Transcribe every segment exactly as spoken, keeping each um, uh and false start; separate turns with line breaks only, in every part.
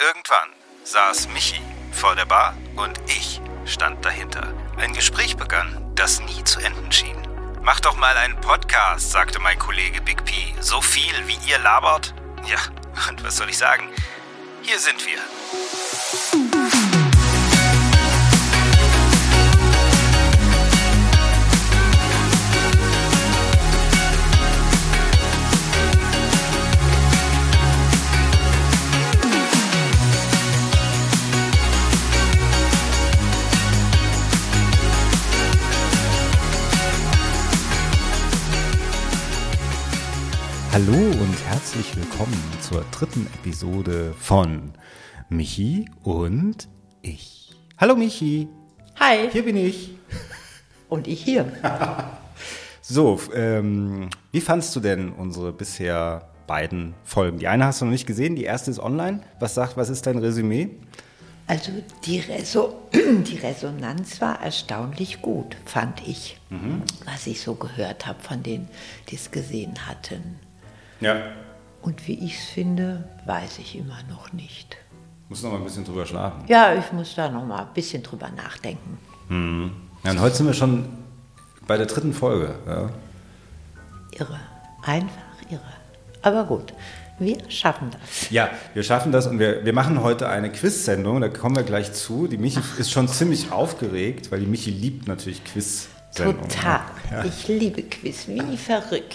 Irgendwann saß Michi vor der Bar und ich stand dahinter. Ein Gespräch begann, das nie zu enden schien. Mach doch mal einen Podcast, sagte mein Kollege Big P. So viel, wie ihr labert? Ja, und was soll ich sagen? Hier sind wir.
Hallo und herzlich willkommen zur dritten Episode von Michi und ich. Hallo Michi.
Hi.
Hier bin ich.
Und ich hier.
So, ähm, wie fandst du denn unsere bisher beiden Folgen? Die eine hast du noch nicht gesehen, die erste ist online. Was sagt, was ist dein Resümee?
Also die, Reso- die Resonanz war erstaunlich gut, fand ich. Mhm. Was ich so gehört habe von denen, die es gesehen hatten.
Ja.
Und wie ich es finde, weiß ich immer noch nicht.
Musst noch mal ein bisschen drüber schlafen.
Ja, ich muss da noch mal ein bisschen drüber nachdenken.
Mhm. Ja, und heute sind wir schon bei der dritten Folge. Ja.
Irre. Einfach irre. Aber gut, wir schaffen das.
Ja, wir schaffen das und wir, wir machen heute eine Quiz-Sendung, da kommen wir gleich zu. Die Michi Ach. ist schon ziemlich aufgeregt, weil die Michi liebt natürlich Quiz-Sendungen.
Total.
Ja.
Ich liebe Quiz, wie verrückt.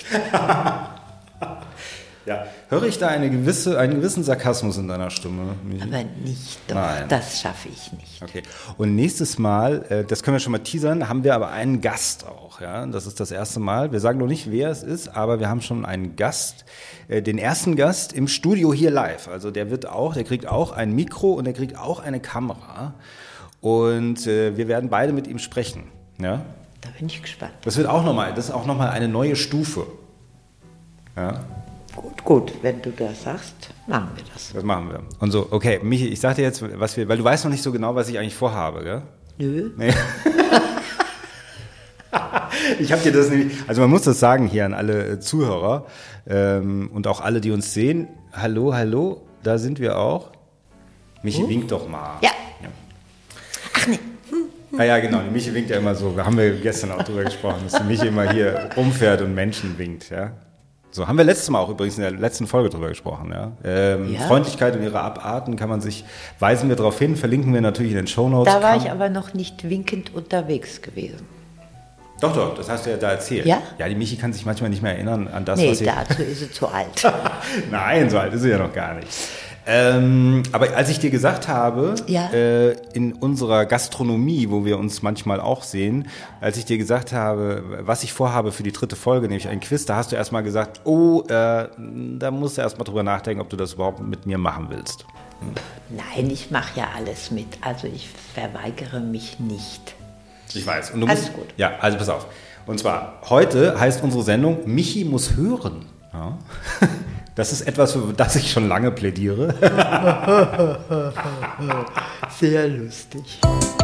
Ja, höre ich da eine gewisse, einen gewissen Sarkasmus in deiner Stimme, Michi?
Aber nicht doch,
Nein.
Das schaffe ich nicht.
Okay. Und nächstes Mal, äh, das können wir schon mal teasern, haben wir aber einen Gast auch. Ja, das ist das erste Mal. Wir sagen noch nicht, wer es ist, aber wir haben schon einen Gast, äh, den ersten Gast im Studio hier live. Also der wird auch, der kriegt auch ein Mikro und der kriegt auch eine Kamera. Und äh, wir werden beide mit ihm sprechen. Ja?
Da bin ich gespannt.
Das wird auch nochmal, das ist auch nochmal eine neue Stufe. Ja.
Gut, gut, wenn du das sagst, machen wir das.
Das machen wir. Und so, okay, Michi, ich sag dir jetzt, was wir, weil du weißt noch nicht so genau, was ich eigentlich vorhabe, gell?
Nö.
Nee. Ich habe dir das nämlich, also man muss das sagen hier an alle Zuhörer ähm, und auch alle, die uns sehen. Hallo, hallo, da sind wir auch. Michi, uh. winkt doch mal.
Ja. ja. Ach nee.
Ah ja, genau, die Michi winkt ja immer so, da haben wir gestern auch drüber gesprochen, dass die Michi immer hier rumfährt und Menschen winkt, ja. So, haben wir letztes Mal auch übrigens in der letzten Folge drüber gesprochen, ja. Ähm, ja. Freundlichkeit und ihre Abarten kann man sich, weisen wir darauf hin, verlinken wir natürlich in den Shownotes.
Da war Kam- ich aber noch nicht winkend unterwegs gewesen.
Doch, doch, das hast du ja da erzählt.
Ja?
Ja, die Michi kann sich manchmal nicht mehr erinnern an das,
nee,
was sie...
Nee, dazu ist sie zu alt.
Nein, so alt ist sie ja noch gar nicht. Ähm, aber als ich dir gesagt habe,
ja?
äh, in unserer Gastronomie, wo wir uns manchmal auch sehen, als ich dir gesagt habe, was ich vorhabe für die dritte Folge, nämlich ein Quiz, da hast du erstmal gesagt, oh, äh, da musst du erstmal drüber nachdenken, ob du das überhaupt mit mir machen willst. Hm.
Nein, ich mache ja alles mit. Also ich verweigere mich nicht.
Ich weiß. Und du
alles
musst,
gut.
Ja, also pass auf. Und zwar, heute heißt unsere Sendung Michi muss hören. Ja. Das ist etwas, für das ich schon lange plädiere.
Sehr lustig.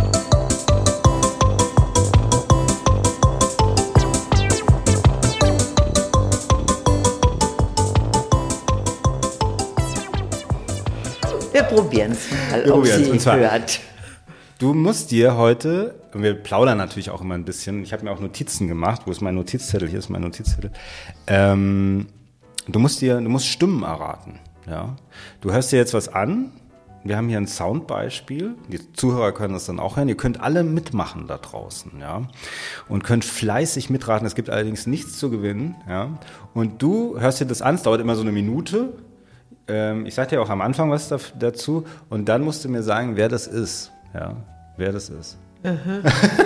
Wir probieren es mal,
Wir
ob sie
und zwar,
hört.
Du musst dir heute, wir plaudern natürlich auch immer ein bisschen, ich habe mir auch Notizen gemacht, wo ist mein Notizzettel, hier ist mein Notizzettel, ähm, Du musst dir, du musst Stimmen erraten, ja. Du hörst dir jetzt was an. Wir haben hier ein Soundbeispiel. Die Zuhörer können das dann auch hören. Ihr könnt alle mitmachen da draußen, ja. Und könnt fleißig mitraten. Es gibt allerdings nichts zu gewinnen, ja. Und du hörst dir das an. Es dauert immer so eine Minute. Ähm, ich sag dir auch am Anfang was da, dazu. Und dann musst du mir sagen, wer das ist, ja. Wer das ist.
Mhm.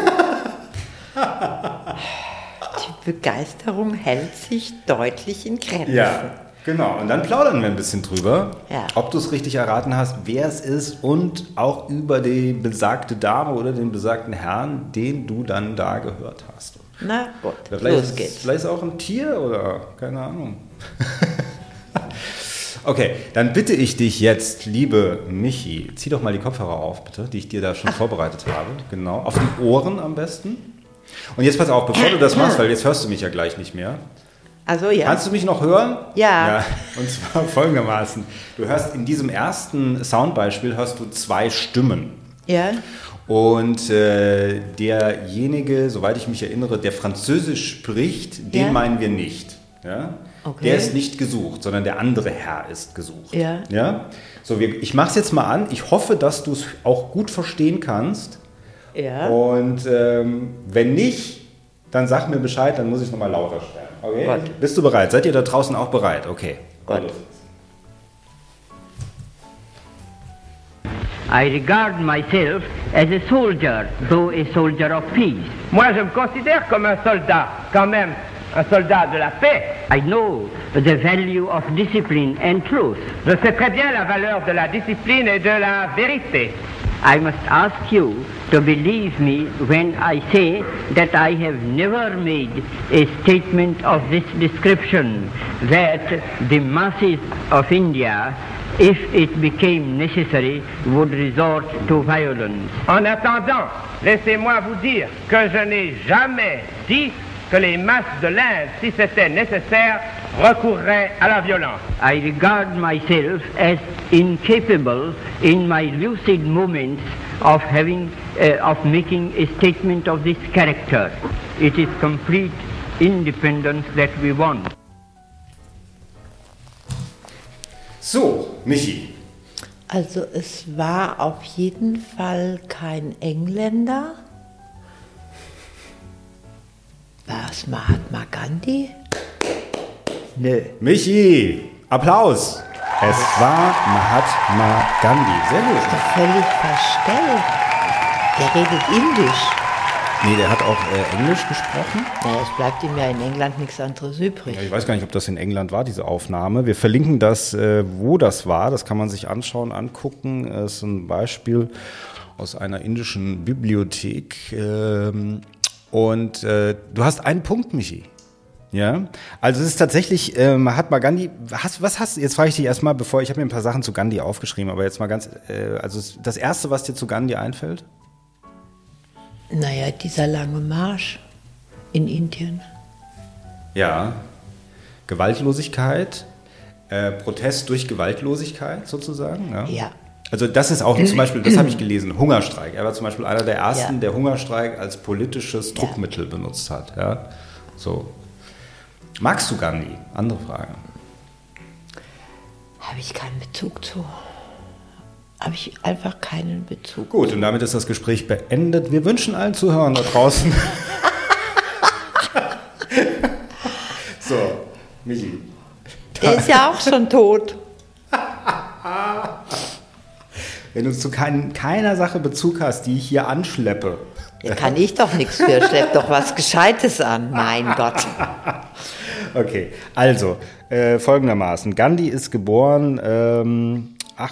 Die Begeisterung hält sich deutlich in Grenzen.
Ja, genau. Und dann plaudern wir ein bisschen drüber,
ja. ob
du es richtig erraten hast, wer es ist und auch über die besagte Dame oder den besagten Herrn, den du dann da gehört hast.
Na gut,
vielleicht
los geht's.
Ist, vielleicht ist es auch ein Tier oder keine Ahnung. Okay, dann bitte ich dich jetzt, liebe Michi, zieh doch mal die Kopfhörer auf, bitte, die ich dir da schon Ach. vorbereitet habe. Genau, auf die Ohren am besten. Und jetzt pass auf, bevor du das machst, weil jetzt hörst du mich ja gleich nicht mehr.
Also ja.
Kannst du mich noch hören?
Ja.
Ja. Und zwar folgendermaßen. Du hörst in diesem ersten Soundbeispiel hörst du zwei Stimmen.
Ja.
Und äh, derjenige, soweit ich mich erinnere, der Französisch spricht, den
Ja.
meinen wir nicht. Ja?
Okay.
Der ist nicht gesucht, sondern der andere Herr ist gesucht.
Ja.
Ja? So, wir, ich mache es jetzt mal an. Ich hoffe, dass du es auch gut verstehen kannst.
Ja.
Und ähm, wenn nicht, dann sag mir Bescheid, dann muss ich nochmal lauter stellen. Okay?
Gut.
Bist du bereit? Seid ihr da draußen auch bereit? Okay.
Gut.
I regard myself as a soldier, though a soldier of peace.
Moi, je me considère comme un soldat, quand même, un soldat de la paix.
I know the value of discipline and truth.
Je sais très bien la valeur de la discipline et de la vérité.
I must ask you to believe me when I say that I have never made a statement of this description, that the masses of India, if it became necessary, would resort to violence.
En attendant, laissez-moi vous dire que je n'ai jamais dit que les masses de l'Inde, si c'était nécessaire, recourraient à la violence.
I regard myself as incapable in my lucid moments of having, uh, of making a statement of this character. It is complete independence that we want.
So, Michi.
Also es war auf jeden Fall kein Engländer. War es Mahatma Gandhi? Nö.
Michi, Applaus. Es war Mahatma Gandhi. Sehr gut.
Ist doch völlig verstellt. Der redet Indisch.
Nee, der hat auch äh, Englisch gesprochen.
Naja, es bleibt ihm ja in England nichts anderes übrig.
Ja, ich weiß gar nicht, ob das in England war, diese Aufnahme. Wir verlinken das, äh, wo das war. Das kann man sich anschauen, angucken. Das ist ein Beispiel aus einer indischen Bibliothek. Ähm, und äh, du hast einen Punkt, Michi. Ja, also es ist tatsächlich äh, Mahatma Gandhi. Hast, was hast jetzt frage ich dich erstmal, bevor ich habe mir ein paar Sachen zu Gandhi aufgeschrieben, aber jetzt mal ganz, äh, also das Erste, was dir zu Gandhi einfällt?
Naja, dieser lange Marsch in Indien.
Ja, Gewaltlosigkeit, äh, Protest durch Gewaltlosigkeit sozusagen. Ja.
Ja.
Also das ist auch zum Beispiel, das habe ich gelesen, Hungerstreik. Er war zum Beispiel einer der ersten,
Ja.
der Hungerstreik als politisches Druckmittel ja. benutzt hat. Ja. So. Magst du Gandhi? Andere Frage.
Habe ich keinen Bezug zu. Habe ich einfach keinen Bezug.
Gut, und damit ist das Gespräch beendet. Wir wünschen allen Zuhörern da draußen. So, Michi.
Der ist ja auch schon tot.
Wenn du zu kein, keiner Sache Bezug hast, die ich hier anschleppe.
Da kann ich doch nichts für. Schlepp doch was Gescheites an. Mein Gott.
Okay, also äh, folgendermaßen. Gandhi ist geboren ähm,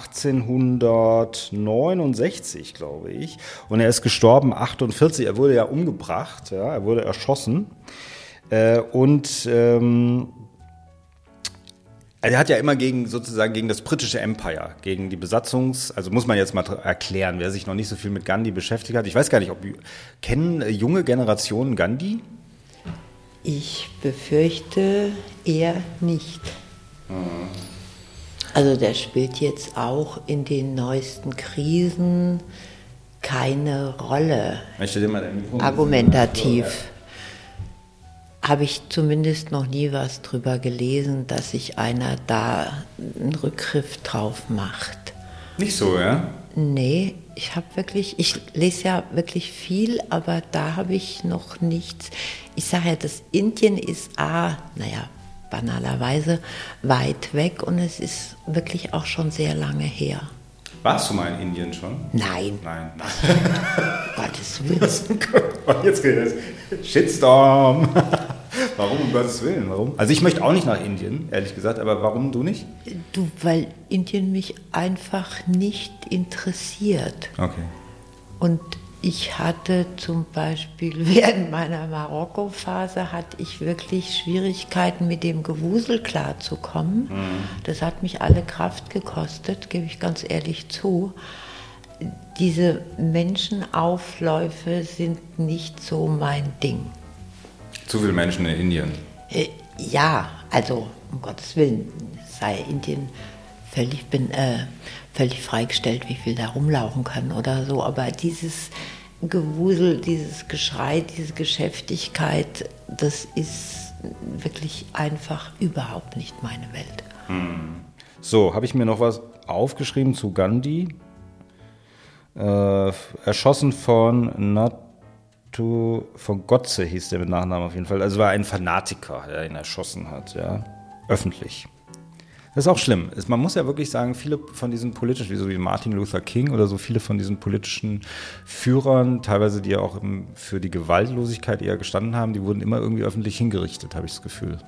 achtzehnhundertneunundsechzig, glaube ich. Und er ist gestorben achtundvierzig. Er wurde ja umgebracht, ja, er wurde erschossen. Äh, und ähm, er hat ja immer gegen sozusagen gegen das britische Empire, gegen die Besatzungs-, also muss man jetzt mal erklären, wer sich noch nicht so viel mit Gandhi beschäftigt hat. Ich weiß gar nicht, ob kennen junge Generationen Gandhi?
Ich befürchte eher nicht. Also der spielt jetzt auch in den neuesten Krisen keine Rolle.
Möchte dir mal dein Mikrofon
Argumentativ. Habe ich zumindest noch nie was drüber gelesen, dass sich einer da einen Rückgriff drauf macht.
Nicht so, ja?
Nee, ich habe wirklich, ich lese ja wirklich viel, aber da habe ich noch nichts. Ich sage ja, das Indien ist A, naja, banalerweise weit weg und es ist wirklich auch schon sehr lange her.
Warst du mal in Indien schon?
Nein.
Nein.
Gottes Willen.
Jetzt geht es. Shitstorm. Warum, um Gottes Willen? Warum? Also ich möchte auch nicht nach Indien, ehrlich gesagt, aber warum du nicht?
Du, weil Indien mich einfach nicht interessiert.
Okay.
Und ich hatte zum Beispiel während meiner Marokko-Phase hatte ich wirklich Schwierigkeiten, mit dem Gewusel klarzukommen. Mhm. Das hat mich alle Kraft gekostet, gebe ich ganz ehrlich zu. Diese Menschenaufläufe sind nicht so mein Ding.
Zu viele Menschen in Indien.
Ja, also um Gottes Willen, sei Indien völlig, bin, äh, völlig freigestellt, wie viel da rumlaufen kann oder so. Aber dieses Gewusel, dieses Geschrei, diese Geschäftigkeit, das ist wirklich einfach überhaupt nicht meine Welt.
Hm. So, habe ich mir noch was aufgeschrieben zu Gandhi. Äh, erschossen von Natu, von Gotze hieß der mit Nachnamen auf jeden Fall. Also war ein Fanatiker, der ihn erschossen hat, ja, öffentlich. Das ist auch schlimm. Man muss ja wirklich sagen, viele von diesen politischen, wie so wie Martin Luther King oder so, viele von diesen politischen Führern, teilweise die ja auch für die Gewaltlosigkeit eher gestanden haben, die wurden immer irgendwie öffentlich hingerichtet, habe ich das Gefühl.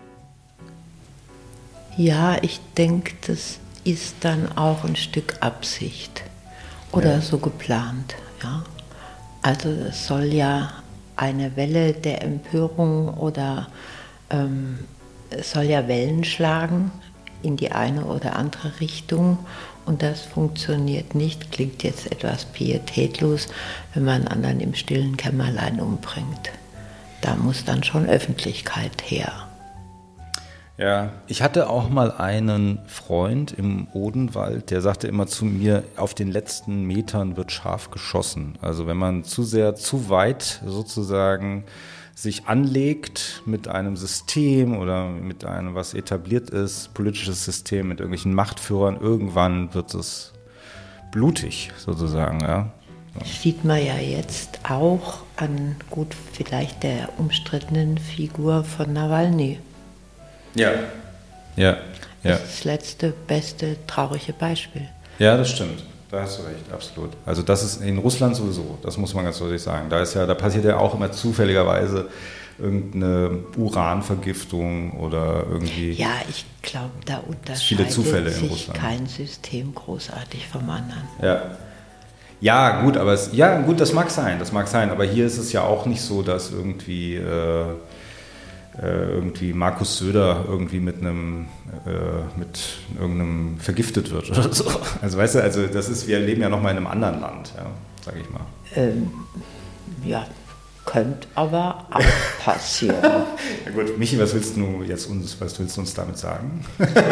Ja, ja, ich denke, das ist dann auch ein Stück Absicht oder ja. so geplant. Ja. Also es soll ja eine Welle der Empörung oder ähm, es soll ja Wellen schlagen in die eine oder andere Richtung und das funktioniert nicht, klingt jetzt etwas pietätlos, wenn man einen anderen im stillen Kämmerlein umbringt. Da muss dann schon Öffentlichkeit her.
Ja, ich hatte auch mal einen Freund im Odenwald, der sagte immer zu mir, auf den letzten Metern wird scharf geschossen. Also wenn man zu sehr, zu weit sozusagen sich anlegt mit einem System oder mit einem, was etabliert ist, politisches System, mit irgendwelchen Machtführern, irgendwann wird es blutig sozusagen. Ja.
So. Sieht man ja jetzt auch an, gut, vielleicht der umstrittenen Figur von Nawalny.
Ja. Ja. Ja.
Das ist das letzte, beste, traurige Beispiel.
Ja, das stimmt. Da hast du recht, absolut. Also das ist in Russland sowieso, das muss man ganz deutlich sagen. Da ist ja, da passiert ja auch immer zufälligerweise irgendeine Uranvergiftung oder irgendwie.
Ja, ich glaube, da unterscheidet sich kein System großartig vom anderen.
Ja. Ja, gut, aber es, ja, gut, das mag sein, das mag sein. Aber hier ist es ja auch nicht so, dass irgendwie äh, irgendwie Markus Söder irgendwie mit einem äh, mit irgendeinem vergiftet wird oder so. Also weißt du, also das ist, wir leben ja noch mal in einem anderen Land, ja, sag ich mal.
Ähm, ja, könnte aber auch passieren.
Ja gut, Michi, was willst du jetzt uns, was willst du uns damit sagen?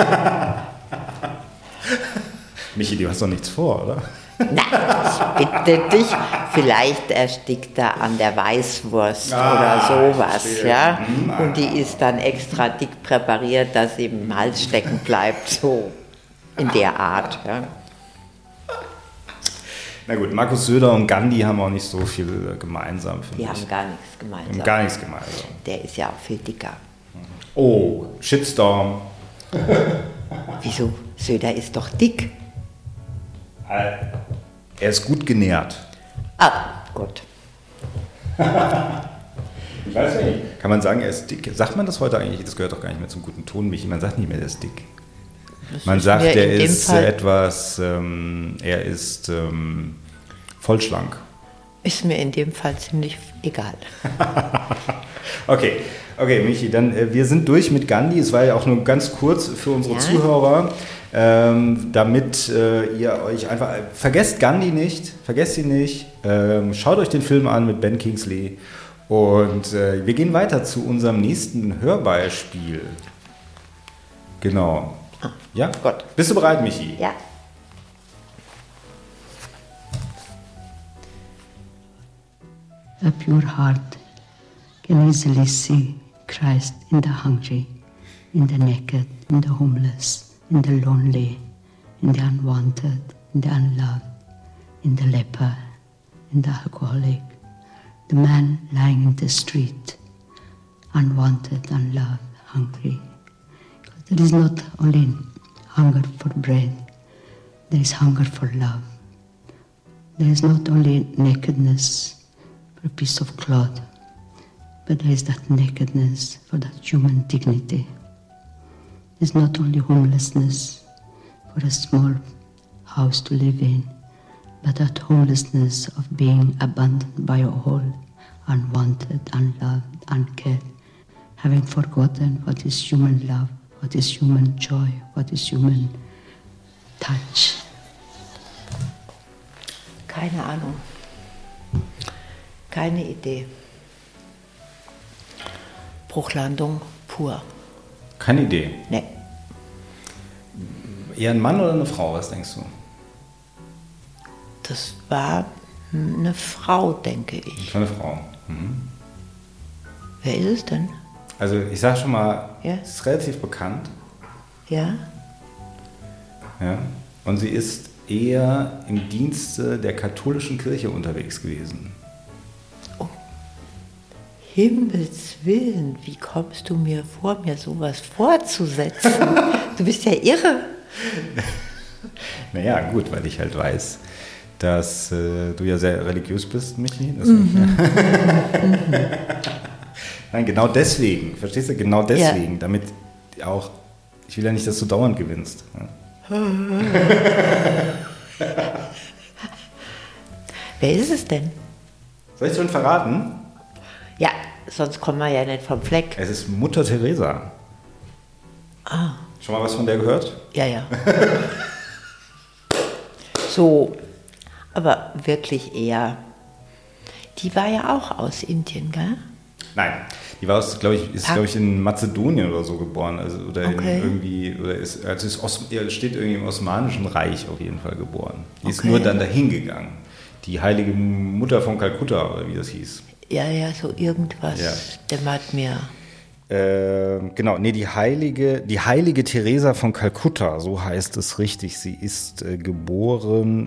Michi, du hast doch nichts vor, oder?
Na, ich bitte dich, vielleicht erstickt er an der Weißwurst ah, oder sowas, ja. Und die ist dann extra dick präpariert, dass sie im Hals stecken bleibt, so in der Art, ja.
Na gut, Markus Söder und Gandhi haben auch nicht so viel gemeinsam, finde
ich.
Die
haben gar nichts gemeinsam.
Haben gar nichts gemeinsam.
Der ist ja auch viel dicker.
Oh, Shitstorm.
Wieso? Söder ist doch dick.
Er ist gut genährt.
Ah, gut.
Ich weiß ja nicht. Kann man sagen, er ist dick? Sagt man das heute eigentlich? Das gehört doch gar nicht mehr zum guten Ton, Michi. Man sagt nicht mehr, er ist dick. Das man sagt, er ist Fall etwas, ähm, er ist ähm, vollschlank.
Ist mir in dem Fall ziemlich egal.
Okay, okay, Michi, dann äh, wir sind durch mit Gandhi. Es war ja auch nur ganz kurz für unsere ja. Zuhörer. Ähm, damit äh, ihr euch einfach, äh, vergesst Gandhi nicht, vergesst ihn nicht, ähm, schaut euch den Film an mit Ben Kingsley und äh, wir gehen weiter zu unserem nächsten Hörbeispiel. Genau.
Ah,
ja?
Gott.
Bist du bereit, Michi?
Ja.
A pure heart can easily see Christ in the hungry, in the naked, in the homeless, in the lonely, in the unwanted, in the unloved, in the leper, in the alcoholic, the man lying in the street, unwanted, unloved, hungry. There is not only hunger for bread, there is hunger for love. There is not only nakedness for a piece of cloth, but there is that nakedness for that human dignity. It's not only homelessness for a small house to live in, but that homelessness of being abandoned by all, unwanted, unloved, uncared, having forgotten what is human love, what is human joy, what is human touch.
Keine Ahnung. Keine Idee. Bruchlandung, pur.
Keine Idee.
Nee.
Eher ein Mann oder eine Frau, was denkst du?
Das war eine Frau, denke ich.
Das war eine Frau. Mhm.
Wer ist es denn?
Also ich sage schon mal,
Ja.
es ist relativ bekannt.
Ja?
Ja. Und sie ist eher im Dienste der katholischen Kirche unterwegs gewesen.
Himmels Willen, wie kommst du mir vor, mir sowas vorzusetzen? Du bist ja irre.
Naja, gut, weil ich halt weiß, dass äh, du ja sehr religiös bist, Michi. Mhm. Nein, genau deswegen, verstehst du? Genau deswegen, ja. Damit auch, ich will ja nicht, dass du dauernd gewinnst. Ja.
Wer ist es denn?
Soll ich es schon verraten?
Ja, sonst kommen wir ja nicht vom Fleck.
Es ist Mutter Teresa.
Ah.
Schon mal was von der gehört?
Ja, ja. So, aber wirklich eher. Die war ja auch aus Indien, gell?
Nein, die war aus, glaube ich, ist glaube ich in Mazedonien oder so geboren, also oder
Okay.
in irgendwie oder ist also ist Os, steht irgendwie im Osmanischen Reich auf jeden Fall geboren. Die ist
Okay.
nur dann dahin gegangen. Die heilige Mutter von Kalkutta oder wie das hieß.
Ja, ja, so irgendwas
Ja.
dämmert mir.
Äh, genau, nee, die heilige, die heilige Teresa von Kalkutta, so heißt es richtig. Sie ist äh, geboren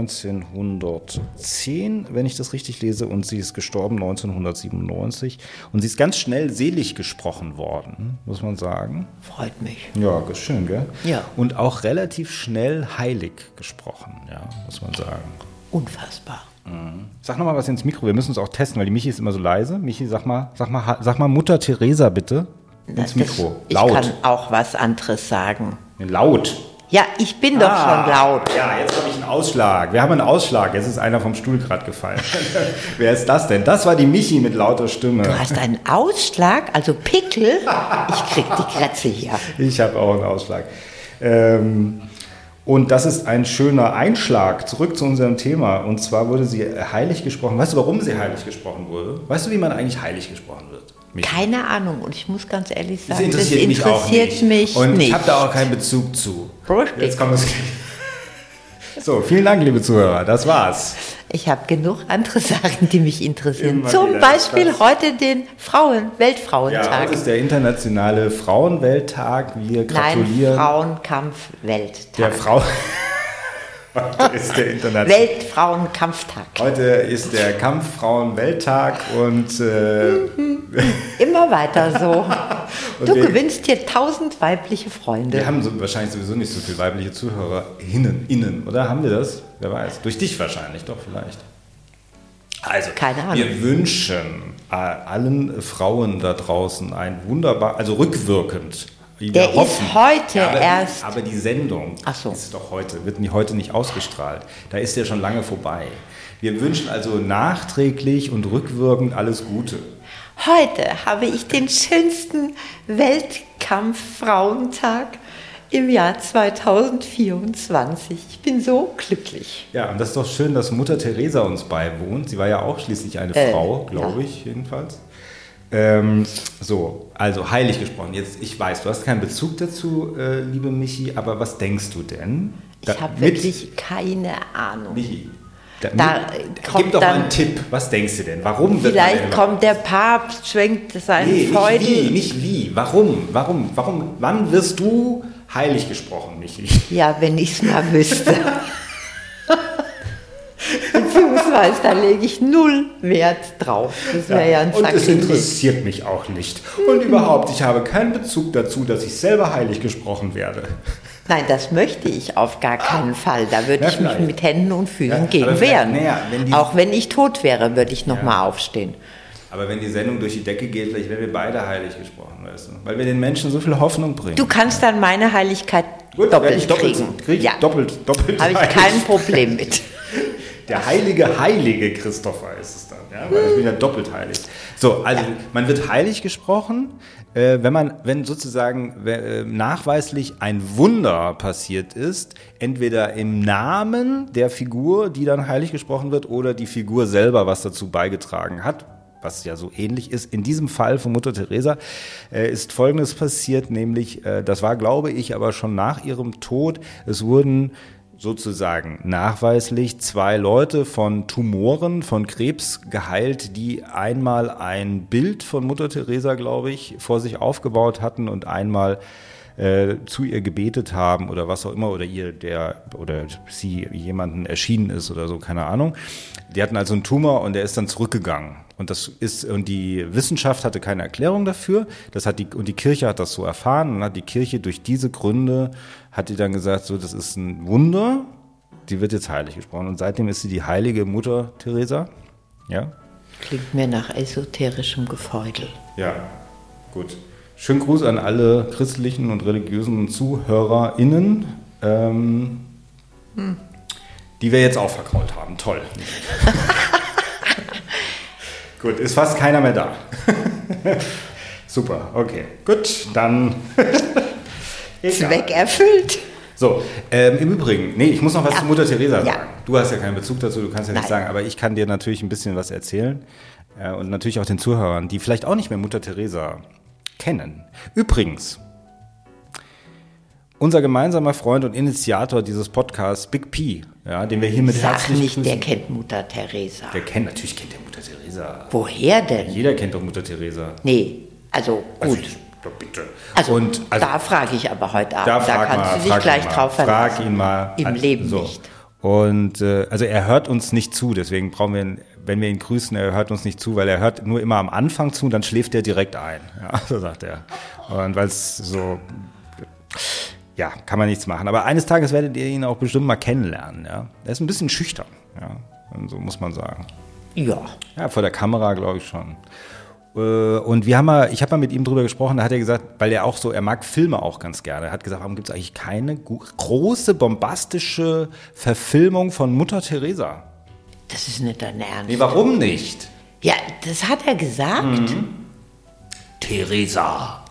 neunzehnhundertzehn, wenn ich das richtig lese, und sie ist gestorben neunzehnhundertsiebenundneunzig. Und sie ist ganz schnell selig gesprochen worden, muss man sagen.
Freut mich.
Ja, schön, gell?
Ja.
Und auch relativ schnell heilig gesprochen, ja, muss man sagen.
Unfassbar.
Sag noch mal was ins Mikro, wir müssen es auch testen, weil die Michi ist immer so leise. Michi, sag mal, sag mal, sag mal Mutter Teresa bitte ins Mikro.
Das, ich
Laut.
kann auch was anderes sagen.
Nee, laut.
Ja, ich bin doch schon laut.
Ja, jetzt habe ich einen Ausschlag. Wir haben einen Ausschlag. Jetzt ist einer vom Stuhl gerade gefallen. Wer ist das denn? Das war die Michi mit lauter Stimme.
Du hast einen Ausschlag, also Pickel. Ich krieg die Krätze hier.
Ich habe auch einen Ausschlag. Ähm, und das ist ein schöner Einschlag. Zurück zu unserem Thema. Und zwar wurde sie heilig gesprochen. Weißt du, warum sie heilig gesprochen wurde? Weißt du, wie man eigentlich heilig gesprochen wird? Michi?
Keine Ahnung. Und ich muss ganz ehrlich
Das
sagen,
interessiert,
das
mich auch
interessiert
nicht.
mich
Und
nicht.
ich habe da auch keinen Bezug zu.
Richtig.
Jetzt kommt es. So, vielen Dank, liebe Zuhörer. Das war's.
Ich habe genug andere Sachen, die mich interessieren.
Immer
Zum
wieder
Beispiel
das.
heute den Frauen,
Ja,
Weltfrauentag.
heute ist der internationale Frauenwelttag. Wir
Nein,
gratulieren
Frauenkampf-Welttag.
der Frau. Heute ist der internationale.
Weltfrauenkampftag.
Heute ist der Kampffrauenwelttag und äh,
Immer weiter so.
Und
Du
wir-
gewinnst hier tausend weibliche Freunde.
wir haben so, wahrscheinlich sowieso nicht so viele weibliche ZuhörerInnen, innen, oder? Haben wir das? Wer weiß. Durch dich wahrscheinlich, doch vielleicht. Also,
Keine Ahnung.
wir wünschen äh, allen Frauen da draußen ein wunderbar, also rückwirkend. Wir
Der ist heute
aber,
erst-
Aber die Sendung
Ach so.
ist doch heute, wird nie- heute nicht ausgestrahlt. Da ist der schon lange vorbei. Wir wünschen also nachträglich und rückwirkend alles Gute.
Heute habe ich den schönsten Weltkampf-Frauentag im Jahr zweitausendvierundzwanzig. Ich bin so glücklich.
Ja, und das ist doch schön, dass Mutter Teresa uns beiwohnt. Sie war ja auch schließlich eine
Äh,
Frau, glaube
ja.
ich, jedenfalls. Ähm, so, also heilig gesprochen. Jetzt, ich weiß, du hast keinen Bezug dazu, äh, liebe Michi, aber was denkst du denn? Da-
Ich habe
mit-
wirklich keine Ahnung.
Michi, da,
Da
mit,
kommt
gib doch mal
dann-
einen Tipp. Was denkst du denn? Warum wird man
Vielleicht
denn-
kommt der Papst, schwenkt seinen
Nee, nicht
Feudel.
wie, nicht wie. Warum? Warum? Warum? Wann wirst du heilig gesprochen, Michi?
Ja, wenn ich es mal wüsste. Beziehungsweise, da lege ich null Wert drauf. Das wäre ja, ein
und es
Sakrileg.
interessiert mich auch nicht. Und überhaupt, ich habe keinen Bezug dazu, dass ich selber heilig gesprochen werde.
Nein, das möchte ich auf gar keinen Fall. Da würde
Ja,
ich mich
vielleicht.
mit Händen und Füßen
Ja, aber
gegen
vielleicht-
wehren.
naja, wenn die-
Auch wenn ich tot wäre, würde ich nochmal aufstehen.
Aber wenn die Sendung durch die Decke geht, vielleicht werden wir beide heilig gesprochen, weißt du? Weil wir den Menschen so viel Hoffnung bringen.
Du kannst dann meine Heiligkeit
Gut,
doppelt,
werde ich doppelt
kriegen.
krieg ich
ja,
doppelt, doppelt
habe ich
heilig.
kein Problem mit.
Der heilige, heilige Christopher ist es dann, ja? Weil ich bin ja doppelt heilig. So, also man wird heilig gesprochen, äh, wenn man, wenn sozusagen äh, nachweislich ein Wunder passiert ist, entweder im Namen der Figur, die dann heilig gesprochen wird, oder die Figur selber was dazu beigetragen hat, was ja so ähnlich ist. In diesem Fall von Mutter Teresa äh, ist Folgendes passiert, nämlich, äh, das war, glaube ich, aber schon nach ihrem Tod, es wurden sozusagen nachweislich zwei Leute von Tumoren, von Krebs geheilt, die einmal ein Bild von Mutter Teresa, glaube ich, vor sich aufgebaut hatten und einmal äh, zu ihr gebetet haben oder was auch immer, oder ihr der oder sie jemanden erschienen ist oder so, keine Ahnung. Die hatten also einen Tumor und der ist dann zurückgegangen. Und das ist, und die Wissenschaft hatte keine Erklärung dafür. Das hat die, und die Kirche hat das so erfahren. Und hat die Kirche durch diese Gründe, hat die dann gesagt, so, das ist ein Wunder. Die wird jetzt heilig gesprochen. Und seitdem ist sie die heilige Mutter Teresa. Ja.
Klingt mir nach esoterischem Gefeudel.
Ja, gut. Schönen Gruß an alle christlichen und religiösen ZuhörerInnen, ähm, hm. die wir jetzt auch verkrault haben. Toll. Gut, ist fast keiner mehr da. Super, okay. Gut, dann.
Zweck erfüllt.
So, ähm, im Übrigen, nee, ich muss noch was
ja.
zu Mutter Teresa sagen.
Ja.
Du hast ja keinen Bezug dazu, du kannst ja nicht
Nein.
sagen, aber ich kann dir natürlich ein bisschen was erzählen. Äh, und natürlich auch den Zuhörern, die vielleicht auch nicht mehr Mutter Teresa kennen. Übrigens, unser gemeinsamer Freund und Initiator dieses Podcasts, Big P, ja, den wir hier mit
Sag
herzlich
nicht,
grüßen.
der kennt Mutter Teresa.
Der kennt, natürlich kennt der Mutter Teresa.
Woher denn?
Jeder kennt doch Mutter Teresa.
Nee, also gut.
Also, doch bitte.
Also,
und, also
da frage ich aber heute Abend,
da,
da,
frag
kannst
mal,
du dich
frag
gleich
ihn mal,
drauf verlassen.
Frag ihn mal.
Im
Also,
Leben
so.
nicht.
Und äh, also er hört uns nicht zu, deswegen brauchen wir ihn, wenn wir ihn grüßen, er hört uns nicht zu, weil er hört nur immer am Anfang zu und dann schläft er direkt ein. Ja, so sagt er. Und weil es so, ja, kann man nichts machen. Aber eines Tages werdet ihr ihn auch bestimmt mal kennenlernen. Ja, er ist ein bisschen schüchtern, ja, und so muss man sagen.
Ja.
Ja, vor der Kamera glaube ich schon. Und wir haben mal, ich habe mal mit ihm drüber gesprochen, da hat er gesagt, weil er auch so, er mag Filme auch ganz gerne. Er hat gesagt, warum gibt es eigentlich keine große, bombastische Verfilmung von Mutter Teresa?
Das ist nicht dein Ernst.
Nee, warum nicht?
Ja, das hat er gesagt.
Mhm. Teresa.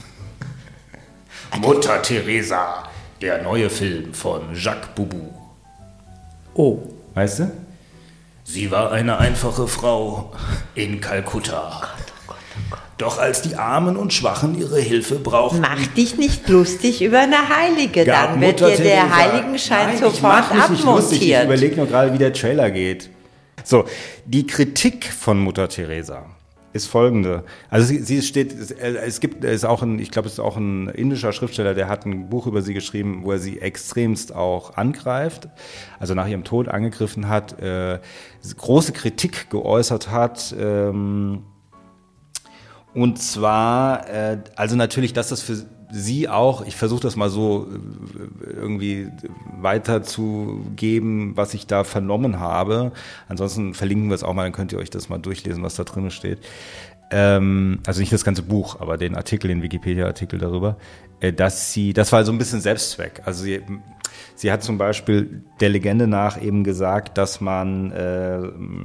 Mutter Teresa, der neue Film von Jacques Boubou.
Oh.
Weißt du? Sie war eine einfache Frau in Kalkutta. Doch als die Armen und Schwachen ihre Hilfe brauchten...
Mach dich nicht lustig über eine Heilige,
gab
dann wird
Mutter
dir der
Teresa-
Heiligenschein
Nein,
sofort
ich mach mich nicht lustig. Ich
abmontiert.
überlege nur gerade, wie der Trailer geht. So, die Kritik von Mutter Teresa ist folgende. Also sie, sie steht, es, es gibt, es ist auch ein, ich glaube, es ist auch ein indischer Schriftsteller, der hat ein Buch über sie geschrieben, wo er sie extremst auch angreift, also nach ihrem Tod angegriffen hat, äh, große Kritik geäußert hat, ähm, und zwar, äh, also natürlich, dass das für sie auch, ich versuche das mal so äh, irgendwie weiterzugeben, was ich da vernommen habe. Ansonsten verlinken wir es auch mal, dann könnt ihr euch das mal durchlesen, was da drin steht. Ähm, also nicht das ganze Buch, aber den Artikel, den Wikipedia-Artikel darüber, äh, dass sie, das war so ein bisschen Selbstzweck. Also sie, sie hat zum Beispiel der Legende nach eben gesagt, dass man äh,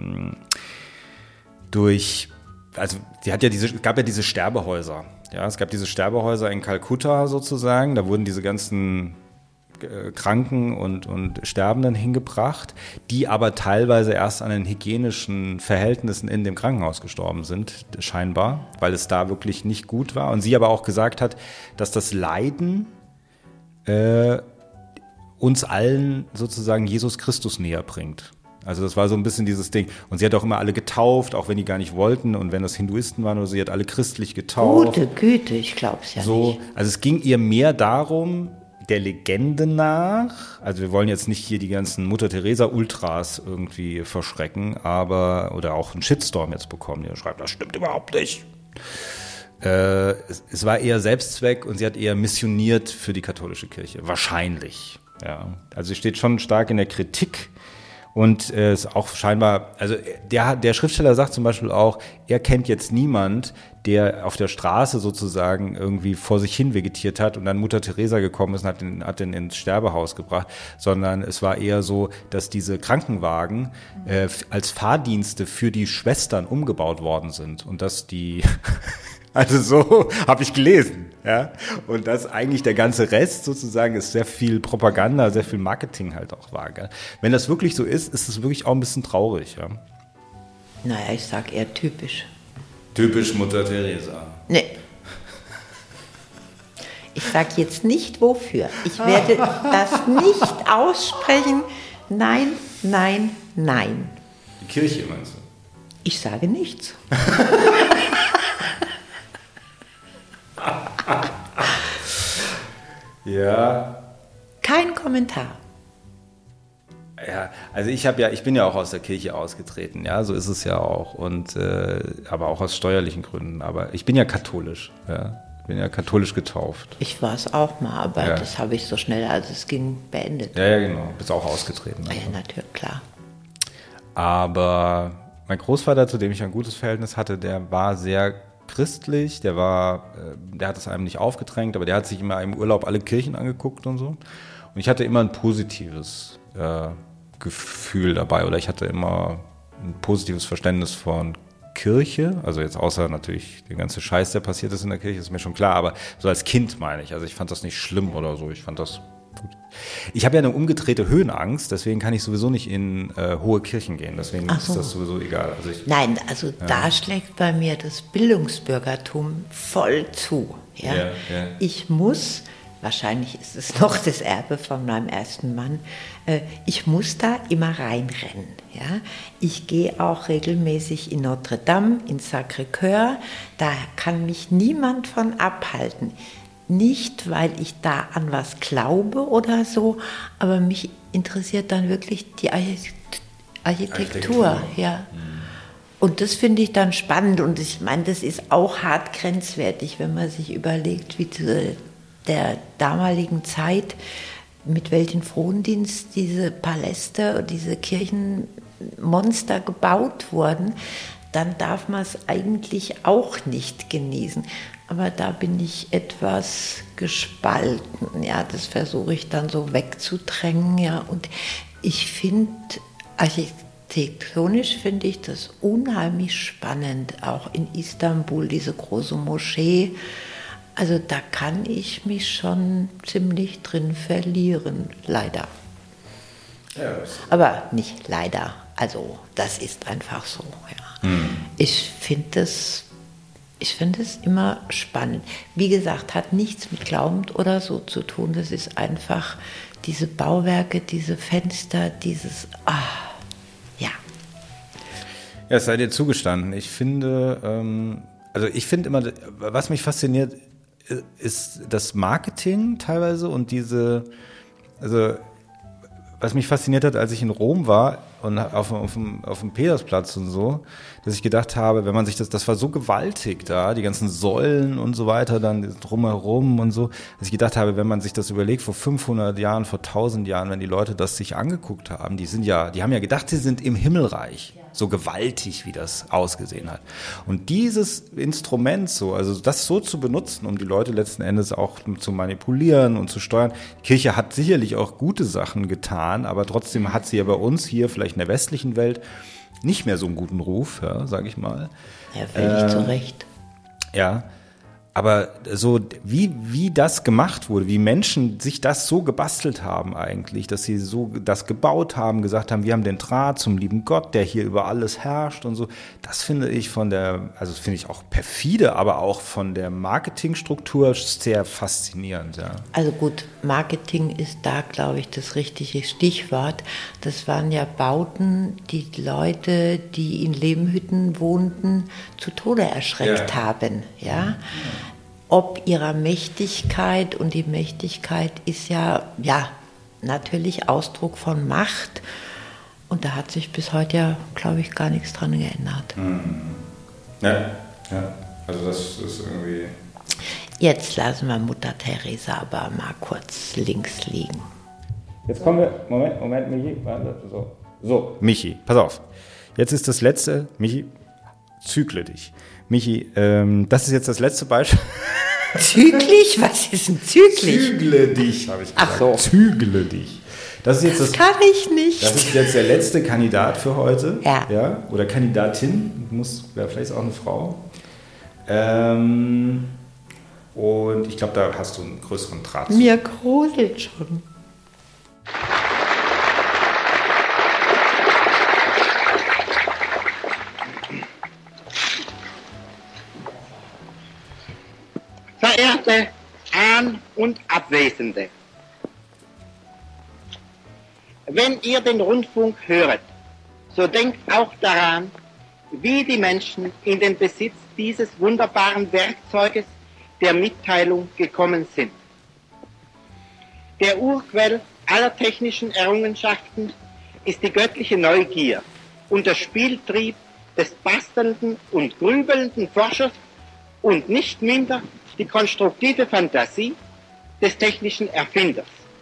durch Also sie hat ja diese, es gab ja diese Sterbehäuser. Ja, es gab diese Sterbehäuser in Kalkutta sozusagen. Da wurden diese ganzen äh, Kranken und, und Sterbenden hingebracht, die aber teilweise erst an den hygienischen Verhältnissen in dem Krankenhaus gestorben sind, scheinbar, weil es da wirklich nicht gut war. Und sie aber auch gesagt hat, dass das Leiden äh, uns allen sozusagen Jesus Christus näher bringt. Also das war so ein bisschen dieses Ding. Und sie hat auch immer alle getauft, auch wenn die gar nicht wollten. Und wenn das Hinduisten waren oder so, sie hat alle christlich getauft.
Gute Güte, ich glaub's ja
so,
nicht.
also es ging ihr mehr darum, der Legende nach, also wir wollen jetzt nicht hier die ganzen Mutter Teresa Ultras irgendwie verschrecken, aber, oder auch einen Shitstorm jetzt bekommen, der schreibt, das stimmt überhaupt nicht. Äh, es, es war eher Selbstzweck und sie hat eher missioniert für die katholische Kirche. Wahrscheinlich. Ja. Also sie steht schon stark in der Kritik. Und äh, ist auch scheinbar, also der, der Schriftsteller sagt zum Beispiel auch, er kennt jetzt niemand, der auf der Straße sozusagen irgendwie vor sich hin vegetiert hat und dann Mutter Teresa gekommen ist und hat den, hat den ins Sterbehaus gebracht, sondern es war eher so, dass diese Krankenwagen äh, als Fahrdienste für die Schwestern umgebaut worden sind und dass die... Also so habe ich gelesen, ja. Und dass eigentlich der ganze Rest sozusagen ist sehr viel Propaganda, sehr viel Marketing halt auch war. Gell? Wenn das wirklich so ist, ist es wirklich auch ein bisschen traurig, ja.
Naja, ich sag eher typisch.
Typisch Mutter Teresa.
Nee. Ich sage jetzt nicht wofür. Ich werde das nicht aussprechen. Nein, nein, nein.
Die Kirche meinst du?
Ich sage nichts.
Ja.
Kein Kommentar.
Ja, also ich habe ja, ich bin ja auch aus der Kirche ausgetreten, ja, so ist es ja auch, und äh, aber auch aus steuerlichen Gründen. Aber ich bin ja katholisch, ja, ich bin ja katholisch getauft.
Ich war es auch mal, aber
Ja.
das habe ich so schnell, als es ging, beendet.
Ja, ja, genau, bist auch ausgetreten.
Ja,
Also.
ja, natürlich, klar.
Aber mein Großvater, zu dem ich ein gutes Verhältnis hatte, der war sehr christlich, der war, äh, der hat es einem nicht aufgedrängt, aber der hat sich immer im Urlaub alle Kirchen angeguckt und so. Und ich hatte immer ein positives äh, Gefühl dabei, oder ich hatte immer ein positives Verständnis von Kirche, also jetzt außer natürlich der ganze Scheiß, der passiert ist in der Kirche, ist mir schon klar, aber so als Kind meine ich, also ich fand das nicht schlimm oder so, ich fand das gut. Ich habe ja eine umgedrehte Höhenangst, deswegen kann ich sowieso nicht in äh, hohe Kirchen gehen, deswegen
Ach so.
ist das sowieso egal. Also ich,
Nein, also da schlägt bei mir das Bildungsbürgertum voll zu. Ja?
Ja, ja.
Ich muss, wahrscheinlich ist es noch das Erbe von meinem ersten Mann, äh, ich muss da immer reinrennen. Ja? Ich gehe auch regelmäßig in Notre Dame, in Sacré-Cœur, da kann mich niemand von abhalten. Nicht, weil ich da an was glaube oder so, aber mich interessiert dann wirklich die Architekt- Architektur.
Architektur.
Ja. Und das finde ich dann spannend, und ich meine, das ist auch hart grenzwertig, wenn man sich überlegt, wie zu der damaligen Zeit, mit welchen Frondienst diese Paläste, diese Kirchenmonster gebaut wurden, dann darf man es eigentlich auch nicht genießen. Aber da bin ich etwas gespalten. Ja, das versuche ich dann so wegzudrängen. Ja, und ich finde, architektonisch finde ich das unheimlich spannend. Auch in Istanbul, diese große Moschee. Also da kann ich mich schon ziemlich drin verlieren, leider.
ja,
Aber nicht leider. Also das ist einfach so. Ja.
Hm.
Ich finde es Ich finde es immer spannend. Wie gesagt, hat nichts mit Glauben oder so zu tun. Das ist einfach diese Bauwerke, diese Fenster, dieses, ah, ja.
Ja, es sei dir zugestanden. Ich finde, ähm, also ich finde immer, was mich fasziniert, ist das Marketing teilweise und diese, also was mich fasziniert hat, als ich in Rom war und auf, auf, dem, auf dem Petersplatz und so, dass ich gedacht habe, wenn man sich das, das war so gewaltig da, die ganzen Säulen und so weiter, dann drumherum und so, dass ich gedacht habe, wenn man sich das überlegt, vor fünfhundert Jahren, vor tausend Jahren, wenn die Leute das sich angeguckt haben, die sind ja, die haben ja gedacht, sie sind im Himmelreich. So gewaltig, wie das ausgesehen hat. Und dieses Instrument so, also das so zu benutzen, um die Leute letzten Endes auch zu manipulieren und zu steuern. Die Kirche hat sicherlich auch gute Sachen getan, aber trotzdem hat sie ja bei uns hier, vielleicht in der westlichen Welt, nicht mehr so einen guten Ruf, ja, sage ich mal.
Ja, völlig
Äh,
zu Recht.
Ja, aber so wie, wie das gemacht wurde, wie Menschen sich das so gebastelt haben eigentlich, dass sie so das gebaut haben, gesagt haben, wir haben den Draht zum lieben Gott, der hier über alles herrscht und so, das finde ich von der, also das finde ich auch perfide, aber auch von der Marketingstruktur sehr faszinierend, ja.
Also gut, Marketing ist da, glaube ich, das richtige Stichwort. Das waren ja Bauten, die Leute, die in Lehmhütten wohnten, zu Tode erschreckt
Ja.
haben, ja. Ob ihrer Mächtigkeit, und die Mächtigkeit ist ja, ja, natürlich Ausdruck von Macht, und da hat sich bis heute ja, glaube ich, gar nichts dran geändert.
Ja, ja, also das ist irgendwie...
Jetzt lassen wir Mutter Teresa aber mal kurz links liegen.
Jetzt kommen wir, Moment, Moment, Michi, warte, so. So, Michi, pass auf. Jetzt ist das letzte, Michi, zügle dich. Michi, ähm, das ist jetzt das letzte Beispiel.
Züglich? Was ist denn züglich?
Zügle dich, habe ich gesagt.
Ach so.
Zügle dich. Das ist jetzt
Das
das,
kann ich nicht.
das ist jetzt der letzte Kandidat für heute.
Ja.
ja oder Kandidatin, muss, ja, vielleicht auch eine Frau. Ähm, und ich glaube, da hast du einen größeren Draht zu.
Mir gruselt schon.
Abwesende. Wenn ihr den Rundfunk höret, so denkt auch daran, wie die Menschen in den Besitz dieses wunderbaren Werkzeuges der Mitteilung gekommen sind. Der Urquell aller technischen Errungenschaften ist die göttliche Neugier und der Spieltrieb des bastelnden und grübelnden Forschers und nicht minder die konstruktive Fantasie des technischen Erfinders.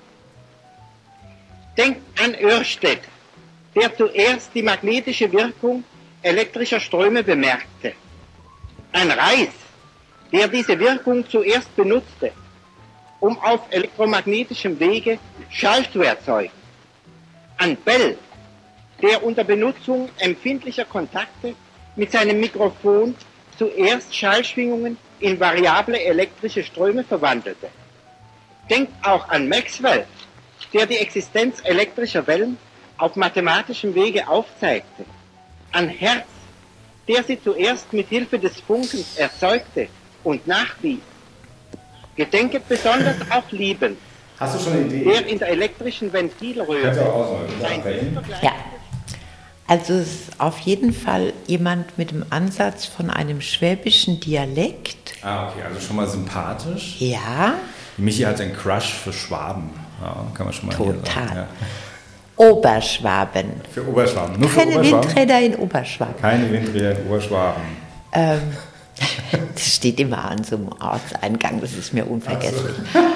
Denkt an Ørsted, der zuerst die magnetische Wirkung elektrischer Ströme bemerkte. An Reis, der diese Wirkung zuerst benutzte, um auf elektromagnetischem Wege Schall zu erzeugen. An Bell, der unter Benutzung empfindlicher Kontakte mit seinem Mikrofon zuerst Schallschwingungen in variable elektrische Ströme verwandelte. Denkt auch an Maxwell, der die Existenz elektrischer Wellen auf mathematischem Wege aufzeigte. An Hertz, der sie zuerst mit Hilfe des Funkens erzeugte und nachwies. Gedenket besonders auch Lieben,
Hast du schon eine Idee?
der in der elektrischen Ventilröhre
Kannst du auch ausmachen.
sein
Ja. Also es ist auf jeden Fall jemand mit dem Ansatz von einem schwäbischen Dialekt.
Ah, okay, also schon mal sympathisch.
Ja,
Michi hat einen Crush für Schwaben. Ja, kann man schon mal hier
total.
sagen. Ja.
Oberschwaben.
Für Oberschwaben. Nur für
Keine
Oberschwaben?
Windräder in Oberschwaben.
Keine Windräder in Oberschwaben.
Ähm, das steht immer an so einem Ortseingang, das ist mir unvergesslich.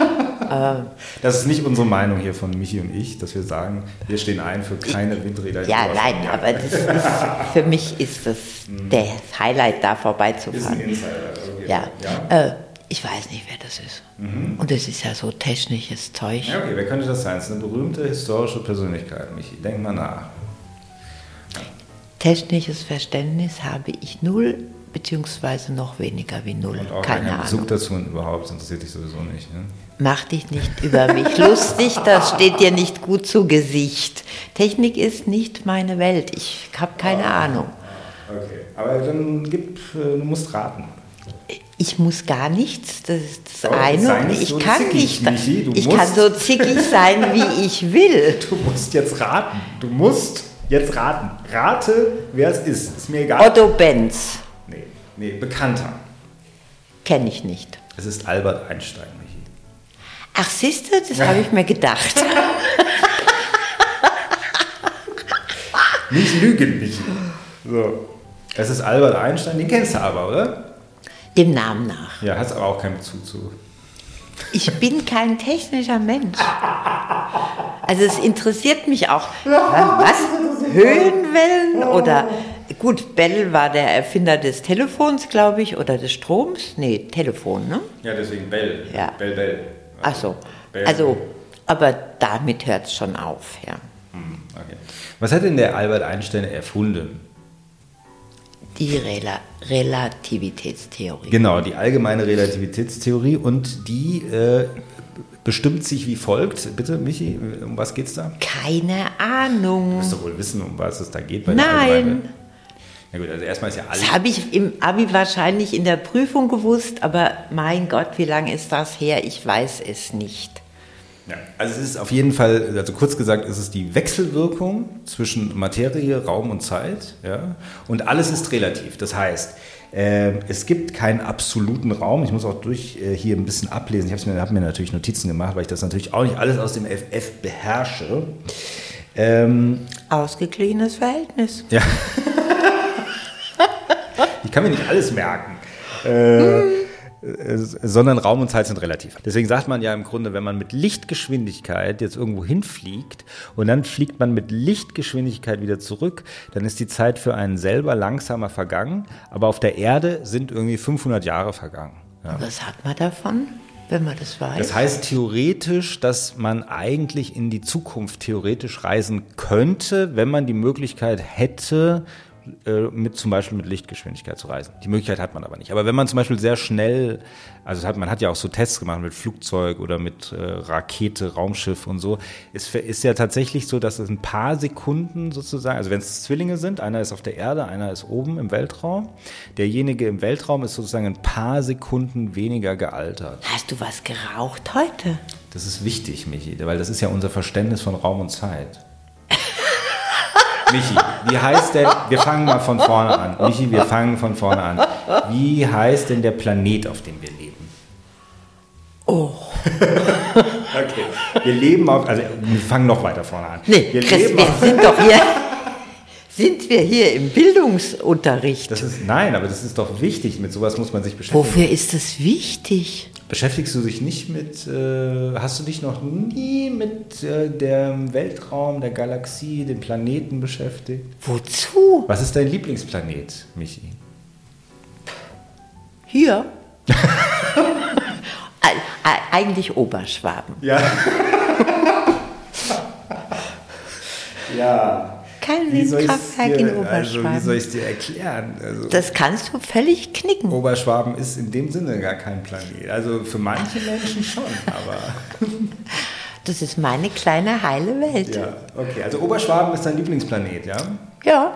Das ist nicht unsere Meinung hier von Michi und ich, dass wir sagen, wir stehen ein für keine Windräder in
Ja,
Oberschwaben.
nein, aber das ist, für mich ist das das Highlight, da
Ist ein
vorbeizufahren.
Insider. Okay.
Ja,
Ja?
Äh, ich weiß nicht, wer das ist. Und das ist ja so technisches Zeug.
Ja, okay, wer könnte das sein? Das ist eine berühmte historische Persönlichkeit, Michi. Denk mal nach.
Technisches Verständnis habe ich null, beziehungsweise noch weniger wie null.
Und auch
Keine
kein Bezug
Ahnung.
dazu und überhaupt, das interessiert dich sowieso nicht. Ne?
Mach dich nicht über mich lustig, das steht dir nicht gut zu Gesicht. Technik ist nicht meine Welt, ich habe keine Ahnung.
Okay, aber dann gib, äh, du musst raten.
Ich muss gar nichts, das ist das
Oh, sei
eine.
nicht
Ich
so
kann
zickig,
nicht,
Michi, du
ich
musst.
kann so zickig sein, wie ich will.
Du musst jetzt raten. Du musst jetzt raten. Rate, wer es ist. Ist mir egal.
Otto Benz,
Nee, nee, bekannter.
kenne ich nicht.
Es ist Albert Einstein, Michi.
Ach, siehst du, das habe ich mir gedacht.
Nicht lügen, Michi. So. Es ist Albert Einstein, den kennst du aber, oder?
Dem Namen nach.
Ja, hast aber auch keinen Bezug zu.
Ich bin kein technischer Mensch. Also es interessiert mich auch. Was? Höhenwellen oder... Gut, Bell war der Erfinder des Telefons, glaube ich, oder des Stroms. Nee, Telefon, ne?
Ja, deswegen Bell.
Ja.
Bell, Bell.
Ach so.
Bell.
Also, aber damit hört es schon auf, ja.
Okay. Was hat denn der Albert Einstein erfunden?
Die Rela Relativitätstheorie.
Genau, die allgemeine Relativitätstheorie, und die äh, bestimmt sich wie folgt. Bitte, Michi, um was geht's da?
Keine
Du
Ahnung.
musst doch wohl wissen, um was es da geht. Bei der
Nein.
allgemeinen- Na gut, also erstmal ist ja alles...
Das habe ich im Abi wahrscheinlich in der Prüfung gewusst, aber mein Gott, wie lange ist das her? Ich weiß es nicht.
Ja, also es ist auf jeden Fall, also kurz gesagt, ist es die Wechselwirkung zwischen Materie, Raum und Zeit. Ja? Und alles ist relativ. Das heißt, äh, es gibt keinen absoluten Raum. Ich muss auch durch äh, hier ein bisschen ablesen. Ich habe mir, hab mir natürlich Notizen gemacht, weil ich das natürlich auch nicht alles aus dem F F beherrsche. Ähm,
Ausgeglichenes Verhältnis.
ja. Ich kann mir nicht alles merken. Äh, äh, sondern Raum und Zeit sind relativ. Deswegen sagt man ja im Grunde, wenn man mit Lichtgeschwindigkeit jetzt irgendwo hinfliegt und dann fliegt man mit Lichtgeschwindigkeit wieder zurück, dann ist die Zeit für einen selber langsamer vergangen, aber auf der Erde sind irgendwie fünfhundert Jahre vergangen. Ja.
Was hat man davon, wenn man das weiß?
Das heißt theoretisch, dass man eigentlich in die Zukunft theoretisch reisen könnte, wenn man die Möglichkeit hätte, mit zum Beispiel mit Lichtgeschwindigkeit zu reisen. Die Möglichkeit hat man aber nicht. Aber wenn man zum Beispiel sehr schnell, also hat, man hat ja auch so Tests gemacht mit Flugzeug oder mit äh, Rakete, Raumschiff und so, ist, ist ja tatsächlich so, dass es ein paar Sekunden sozusagen, also wenn es Zwillinge sind, einer ist auf der Erde, einer ist oben im Weltraum, derjenige im Weltraum ist sozusagen ein paar Sekunden weniger gealtert.
Hast du was geraucht heute?
Das ist wichtig, Michi, weil das ist ja unser Verständnis von Raum und Zeit. Michi, wie heißt denn, wir fangen mal von vorne an. Michi, wir fangen von vorne an. Wie heißt denn der Planet, auf dem wir leben?
Oh.
Okay, wir leben auf, also wir fangen noch weiter vorne an.
Nee,
wir
Chris,
leben
wir
auf,
sind doch hier, sind wir hier im Bildungsunterricht.
das ist, nein, aber das ist doch wichtig, mit sowas muss man sich beschäftigen.
Wofür ist das wichtig?
Beschäftigst du dich nicht mit, äh, hast du dich noch nie mit äh, dem Weltraum, der Galaxie, den Planeten beschäftigt?
Wozu?
Was ist dein Lieblingsplanet, Michi?
Hier? Eig- Eigentlich Oberschwaben.
Ja. Ja.
Kein
Wie soll ich's
Windkraftwerk
dir-
in Oberschwaben.
Also, wie soll ich es dir erklären? Also,
Das kannst du völlig knicken.
Oberschwaben ist in dem Sinne gar kein Planet. Also für manche Menschen schon, aber...
Das ist meine kleine heile Welt.
Ja, okay. Also Oberschwaben ist dein Lieblingsplanet, ja?
Ja.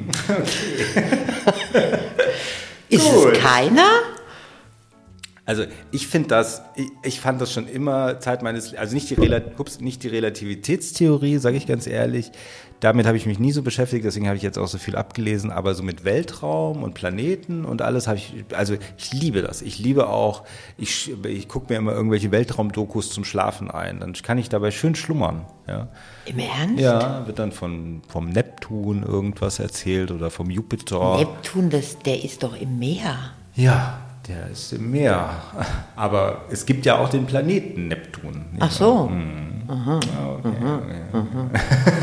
Ist
Gut.
es keiner?
Also ich finde das, ich, ich fand das schon immer Zeit meines, also nicht die, Rela, ups, nicht die Relativitätstheorie, sage ich ganz ehrlich, damit habe ich mich nie so beschäftigt, deswegen habe ich jetzt auch so viel abgelesen, aber so mit Weltraum und Planeten und alles habe ich, also ich liebe das, ich liebe auch, ich, ich gucke mir immer irgendwelche Weltraumdokus zum Schlafen ein, dann kann ich dabei schön schlummern, ja.
Im Ernst?
Ja, wird dann von, vom Neptun irgendwas erzählt oder vom Jupiter.
Neptun, das, der ist doch im Meer.
Ja, der ist im Meer. Aber es gibt ja auch den Planeten Neptun.
Ach so.
Aha. Okay, okay.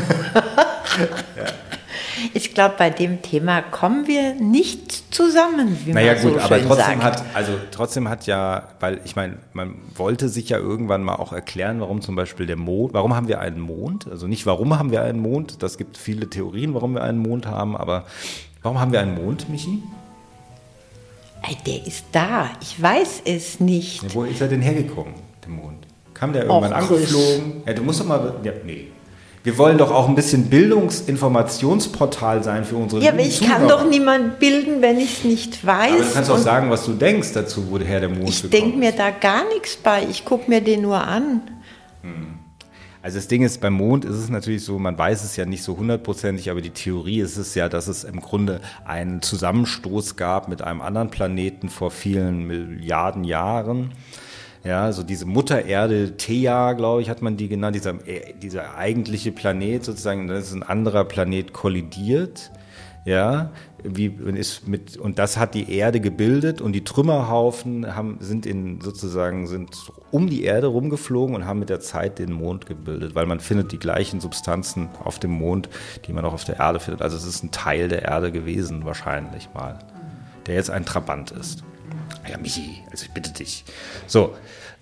Ich glaube, bei dem Thema kommen wir nicht zusammen, wie
Naja
man
gut,
so
aber
schön
trotzdem
sagt.
hat, also trotzdem hat ja, weil ich meine, man wollte sich ja irgendwann mal auch erklären, warum zum Beispiel der Mond, warum haben wir einen Mond? Also nicht warum haben wir einen Mond, das gibt viele Theorien, warum wir einen Mond haben, aber warum haben wir einen Mond, Michi?
Ey, der ist da. Ich weiß es nicht.
Ja, wo ist er denn hergekommen, der Mond? Kam der irgendwann
Och,
angeflogen? Ja, du musst doch mal, ja, nee. Wir wollen doch auch ein bisschen Bildungsinformationsportal sein für unsere
Ja, aber
lieben
ich kann
Zuhörer.
doch niemanden bilden, wenn ich es nicht weiß.
Aber du kannst auch
Und
sagen, was du denkst dazu, woher der Mond
ich
gekommen
denke mir
ist.
da gar nichts bei. Ich gucke mir den nur an.
Also das Ding ist, beim Mond ist es natürlich so, man weiß es ja nicht so hundertprozentig, aber die Theorie ist es ja, dass es im Grunde einen Zusammenstoß gab mit einem anderen Planeten vor vielen Milliarden Jahren. Ja, so diese Mutter Erde, Theia, glaube ich, hat man die genannt, dieser, dieser eigentliche Planet sozusagen, da ist ein anderer Planet kollidiert. Ja, wie ist mit, und das hat die Erde gebildet und die Trümmerhaufen haben, sind in sozusagen sind um die Erde rumgeflogen und haben mit der Zeit den Mond gebildet, weil man findet die gleichen Substanzen auf dem Mond, die man auch auf der Erde findet. Also es ist ein Teil der Erde gewesen, wahrscheinlich mal, der jetzt ein Trabant ist. Ja, Michi, also ich bitte dich. So,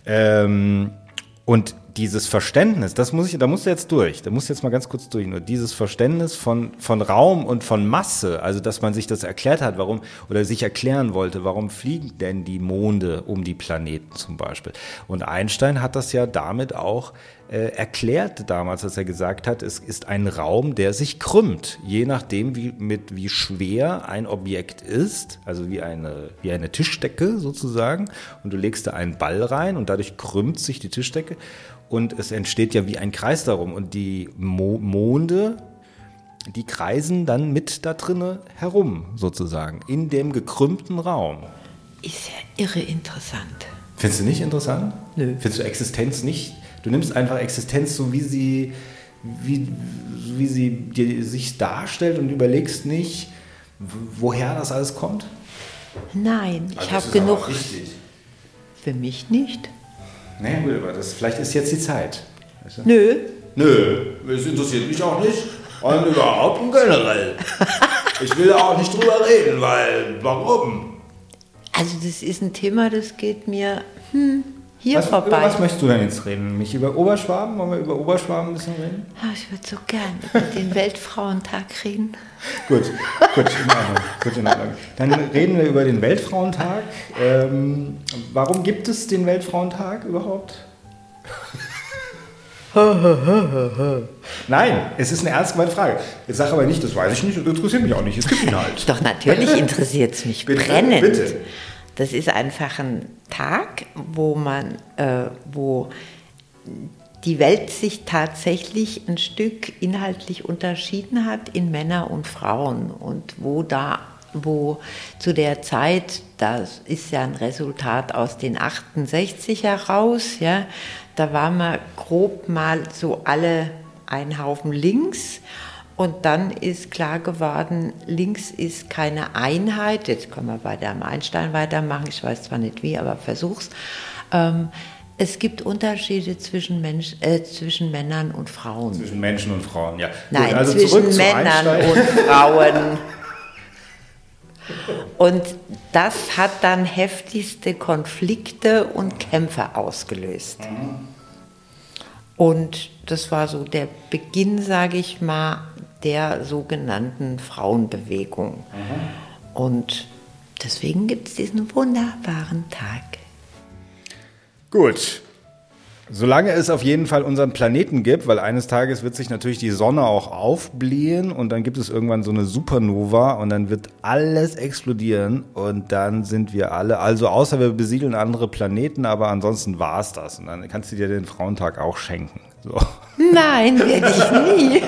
ähm, und dieses Verständnis, das muss ich, da musst du jetzt durch, da musst du jetzt mal ganz kurz durch, nur dieses Verständnis von, von Raum und von Masse, also dass man sich das erklärt hat, warum, oder sich erklären wollte, warum fliegen denn die Monde um die Planeten zum Beispiel. Und Einstein hat das ja damit auch äh, erklärt damals, dass er gesagt hat, es ist ein Raum, der sich krümmt, je nachdem, wie, mit, wie schwer ein Objekt ist, also wie eine, wie eine Tischdecke sozusagen, und du legst da einen Ball rein und dadurch krümmt sich die Tischdecke. Und es entsteht ja wie ein Kreis darum. Und die Mo- Monde, die kreisen dann mit da drinne herum, sozusagen, in dem gekrümmten Raum.
Ist ja irre interessant.
Findest du nicht interessant?
Nö.
Findest du Existenz nicht? Du nimmst einfach Existenz so, wie sie, wie, wie sie dir sich darstellt und überlegst nicht, woher das alles kommt?
Nein, ich
Also das
habe
ist
genug.
aber wichtig.
Für mich nicht.
Nee, gut, aber das, vielleicht ist jetzt die Zeit. Weißt du?
Nö.
Nö, das interessiert mich auch nicht. Und überhaupt und generell. Ich will da auch nicht drüber reden, weil, warum?
Also das ist ein Thema, das geht mir hm, hier
Was, über
vorbei.
was möchtest du denn jetzt reden? Mich über Oberschwaben? Wollen wir über Oberschwaben ein bisschen reden?
Ah, ich würde so gern über den Weltfrauentag reden.
Gut, gut, in Ordnung. Gut, in Ordnung. Dann reden wir über den Weltfrauentag. Ähm, warum gibt es den Weltfrauentag überhaupt? Nein, es ist eine ernst gemeinte Frage. Jetzt sag aber nicht, das weiß ich nicht und interessiert mich auch nicht. Es gibt ihn halt.
Doch natürlich interessiert es mich
Bitte,
brennend.
bitte.
Das ist einfach ein Tag, wo man, äh, wo die Welt sich tatsächlich ein Stück inhaltlich unterschieden hat in Männer und Frauen und wo da, wo zu der Zeit, das ist ja ein Resultat aus den achtundsechzig heraus, ja, da waren wir grob mal so alle ein Haufen links und dann ist klar geworden, links ist keine Einheit, jetzt können wir bei der Einstein weitermachen, ich weiß zwar nicht wie, aber versuch's, ähm, es gibt Unterschiede zwischen, Mensch, äh, zwischen Männern und Frauen.
Zwischen Menschen und Frauen, ja.
Nein,
Gut, also
zwischen Männern und Frauen. Und das hat dann heftigste Konflikte und Kämpfe ausgelöst.
Mhm.
Und das war so der Beginn, sage ich mal, der sogenannten Frauenbewegung. Mhm. Und deswegen gibt es diesen wunderbaren Tag.
Gut, solange es auf jeden Fall unseren Planeten gibt, weil eines Tages wird sich natürlich die Sonne auch aufblähen und dann gibt es irgendwann so eine Supernova und dann wird alles explodieren und dann sind wir alle, also außer wir besiedeln andere Planeten, aber ansonsten war es das und dann kannst du dir den Frauentag auch schenken. So.
Nein, werde ich nie.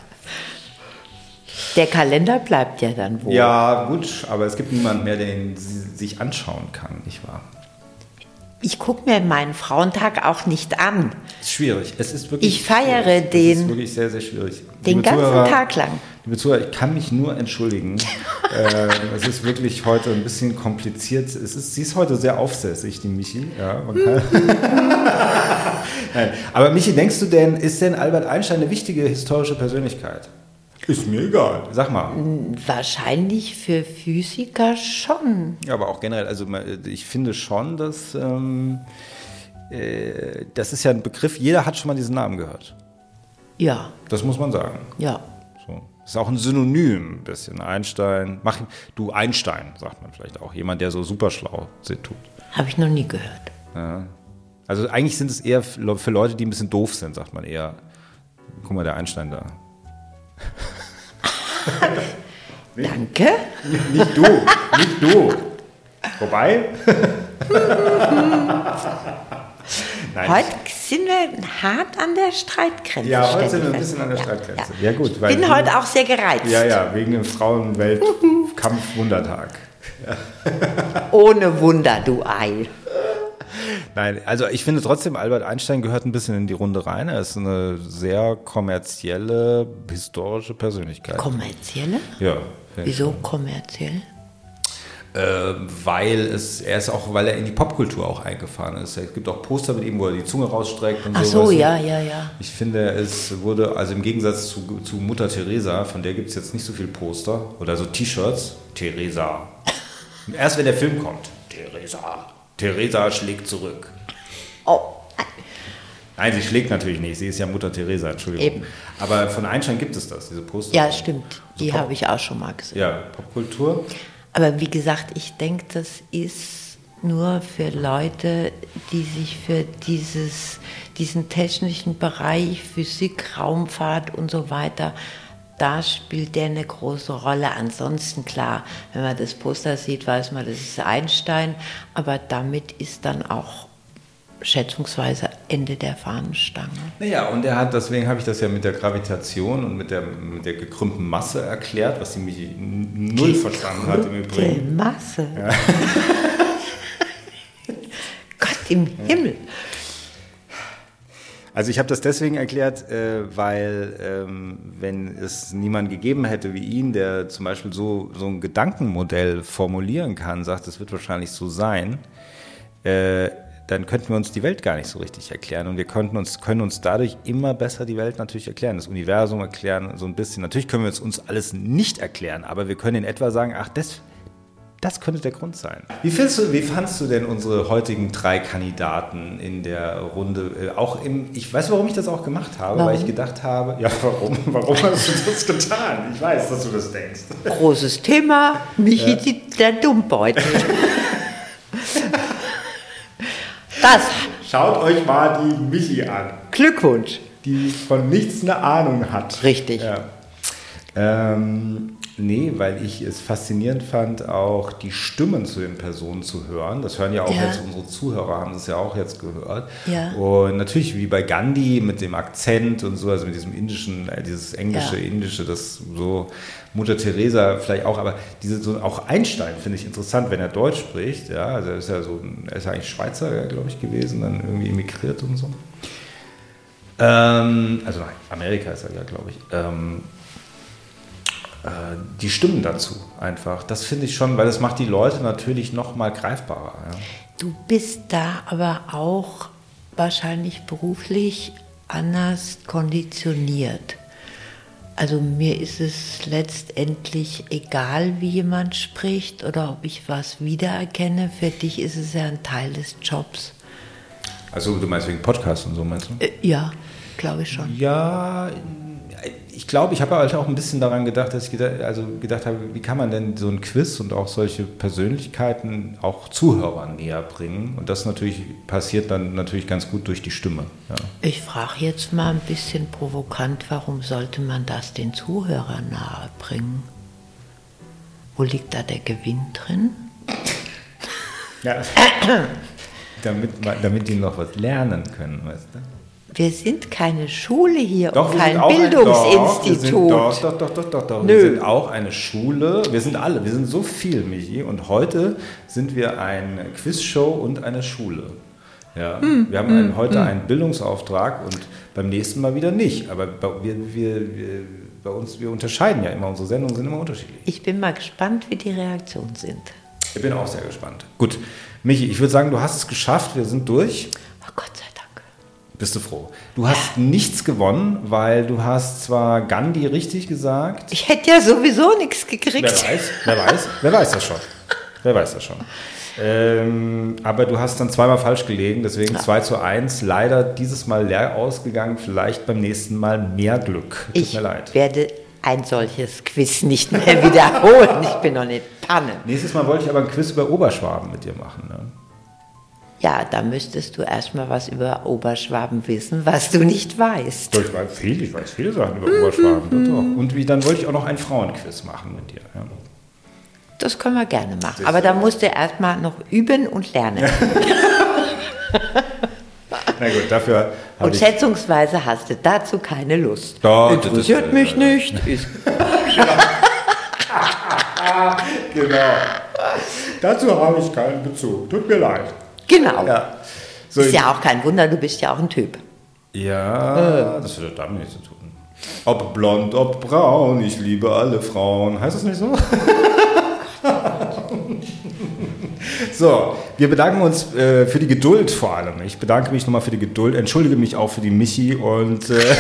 Der Kalender bleibt ja dann wohl.
Ja, gut, aber es gibt niemanden mehr, der ihn sich anschauen kann, nicht wahr?
Ich gucke mir meinen Frauentag auch nicht an.
Es ist schwierig. Es ist wirklich
ich feiere
schwierig.
den.
Es ist wirklich sehr, sehr schwierig.
Den
liebe
ganzen
Zuhörer,
Tag lang.
Liebe Zuhörer, ich kann mich nur entschuldigen. äh, es ist wirklich heute ein bisschen kompliziert. Es ist, sie ist heute sehr aufsässig, die Michi. Ja, man kann Nein. Aber Michi, denkst du denn, ist denn Albert Einstein eine wichtige historische Persönlichkeit? Ist mir egal. Sag mal.
Wahrscheinlich für Physiker schon.
Ja, aber auch generell, also ich finde schon, dass ähm, äh, das ist ja ein Begriff, jeder hat schon mal diesen Namen gehört.
Ja.
Das muss man sagen.
Ja.
So. Das ist auch ein Synonym, ein bisschen. Einstein. Mach, du Einstein, sagt man vielleicht auch. Jemand, der so super schlau tut.
Habe ich noch nie gehört.
Ja. Also eigentlich sind es eher für Leute, die ein bisschen doof sind, sagt man eher. Guck mal, der Einstein da.
Danke.
Nicht, nicht du, nicht du. Wobei. Nein.
Heute sind wir hart an der Streitgrenze.
Ja, heute sind wir ein bisschen an der
ja,
Streitgrenze.
Ja,
ja gut.
Ich bin heute auch sehr gereizt.
Ja, ja, wegen dem Frauenweltkampf-Wundertag. Ja.
Ohne Wunder, du Ei.
Nein, also ich finde trotzdem, Albert Einstein gehört ein bisschen in die Runde rein. Er ist eine sehr kommerzielle, historische Persönlichkeit.
Kommerzielle?
Ja.
Wieso kommerziell?
Äh, weil es, er ist auch, weil er in die Popkultur auch eingefahren ist. Es gibt auch Poster mit ihm, wo er die Zunge rausstreckt und
Ach
so.
so, ja, ja, ja.
Ich finde, es wurde, also im Gegensatz zu, zu Mutter Teresa, von der gibt es jetzt nicht so viel Poster oder so T-Shirts. Teresa. Und erst wenn der Film kommt. Teresa. Teresa schlägt zurück.
Oh.
Nein, sie schlägt natürlich nicht. Sie ist ja Mutter Teresa, Entschuldigung.
Eben.
Aber von Einstein gibt es das, diese Poster.
Ja, stimmt. Die
Pop-
habe ich auch schon mal gesehen.
Ja, Popkultur.
Aber wie gesagt, ich denke, das ist nur für Leute, die sich für dieses, diesen technischen Bereich, Physik, Raumfahrt und so weiter, da spielt der eine große Rolle. Ansonsten, klar, wenn man das Poster sieht, weiß man, das ist Einstein, aber damit ist dann auch schätzungsweise Ende der Fahnenstange.
Naja, und er hat, deswegen habe ich das ja mit der Gravitation und mit der, mit der gekrümmten Masse erklärt, was sie mich null verstanden hat im Übrigen.
Die Masse. Ja. Gott im Himmel.
Also ich habe das deswegen erklärt, äh, weil ähm, wenn es niemanden gegeben hätte wie ihn, der zum Beispiel so, so ein Gedankenmodell formulieren kann, sagt, es wird wahrscheinlich so sein, äh, dann könnten wir uns die Welt gar nicht so richtig erklären. Und wir könnten uns, können uns dadurch immer besser die Welt natürlich erklären, das Universum erklären, so ein bisschen. Natürlich können wir es uns alles nicht erklären, aber wir können in etwa sagen, ach, das, das könnte der Grund sein. Wie findest du, wie fandst du denn unsere heutigen drei Kandidaten in der Runde? Auch im, ich weiß, warum ich das auch gemacht habe,
Warum?
weil ich gedacht habe, ja, warum, warum hast du das getan? Ich weiß, dass du das denkst.
Großes Thema, Michi,
Ja.
der Dummbeutel. Das,
Schaut euch mal die Michi an,
Glückwunsch.
die von nichts eine Ahnung hat.
Richtig.
Ja. Ähm, Nee, weil ich es faszinierend fand, auch die Stimmen zu den Personen zu hören. Das hören ja auch
Ja.
jetzt unsere Zuhörer, haben das ja auch jetzt gehört.
Ja.
Und natürlich wie bei Gandhi mit dem Akzent und so, also mit diesem indischen, äh, dieses englische,
Ja.
indische, das so Mutter Teresa vielleicht auch, aber diese, so, auch Einstein finde ich interessant, wenn er Deutsch spricht. Ja, also er ist ja so, er ist ja eigentlich Schweizer, glaube ich, gewesen, dann irgendwie emigriert und so. Ähm, also nach Amerika ist er ja, glaube ich. Ähm, die Stimmen dazu einfach. Das finde ich schon, weil das macht die Leute natürlich noch mal greifbarer. Ja.
Du bist da aber auch wahrscheinlich beruflich anders konditioniert. Also mir ist es letztendlich egal, wie jemand spricht oder ob ich was wiedererkenne. Für dich ist es ja ein Teil des Jobs.
Also du meinst wegen Podcast und so, meinst du?
Äh, ja, glaube ich schon.
Ja, ich glaube, ich habe halt auch ein bisschen daran gedacht, dass ich gedacht, also gedacht habe, wie kann man denn so ein Quiz und auch solche Persönlichkeiten auch Zuhörern näher bringen? Und das natürlich passiert dann natürlich ganz gut durch die Stimme. Ja.
Ich frage jetzt mal ein bisschen provokant, warum sollte man das den Zuhörern nahe bringen? Wo liegt da der Gewinn drin?
Ja. damit, damit die noch was lernen können, weißt du?
Wir sind keine Schule hier
Doch,
und
wir
kein
sind auch ein-
Bildungsinstitut.
Doch, wir sind, doch, doch, doch, doch, doch.
Nö.
Wir sind auch eine Schule. Wir sind alle, wir sind so viel, Michi. Und heute sind wir eine Quizshow und eine Schule. Ja,
Mm,
wir haben einen,
mm,
heute
mm.
einen Bildungsauftrag und beim nächsten Mal wieder nicht. Aber bei, wir, wir, wir, bei uns, wir unterscheiden ja immer, unsere Sendungen sind immer unterschiedlich.
Ich bin mal gespannt, wie die Reaktionen sind.
Ich bin auch sehr gespannt. Gut, Michi, ich würde sagen, du hast es geschafft. Wir sind durch.
Oh Gott sei Dank.
Bist du froh? Du hast nichts gewonnen, weil du hast zwar Gandhi richtig gesagt.
Ich hätte ja sowieso nichts gekriegt.
Wer weiß, wer weiß, wer weiß das schon. Wer weiß das schon. Ähm, aber du hast dann zweimal falsch gelegen, deswegen
Ja.
zwei zu eins. Leider dieses Mal leer ausgegangen, vielleicht beim nächsten Mal mehr Glück. Tut
Ich
mir leid.
werde ein solches Quiz nicht mehr wiederholen. Ich bin noch nicht Panne.
Nächstes Mal wollte ich aber ein Quiz über Oberschwaben mit dir machen. Ne?
Ja, da müsstest du erstmal was über Oberschwaben wissen, was du nicht weißt.
Doch, ich weiß viel, ich weiß viele Sachen über Oberschwaben. Doch, doch. Und wie, dann wollte ich auch noch ein Frauenquiz machen mit dir. Ja.
Das können wir gerne machen. Aber da musst du erstmal noch üben und lernen.
Na gut, dafür habe
Und
ich...
schätzungsweise hast du dazu keine Lust.
Doch,
Interessiert
das ist-
mich nicht. Ist
Genau. Dazu habe ich keinen Bezug. Tut mir leid.
genau.
Ja. So,
Ist ja auch kein Wunder, du bist ja auch ein Typ.
ja, das hat damit nichts zu tun. Ob blond, ob braun, ich liebe alle Frauen. Heißt das nicht so? So, wir bedanken uns äh, für die Geduld vor allem. Ich bedanke mich nochmal für die Geduld, entschuldige mich auch für die Michi und äh,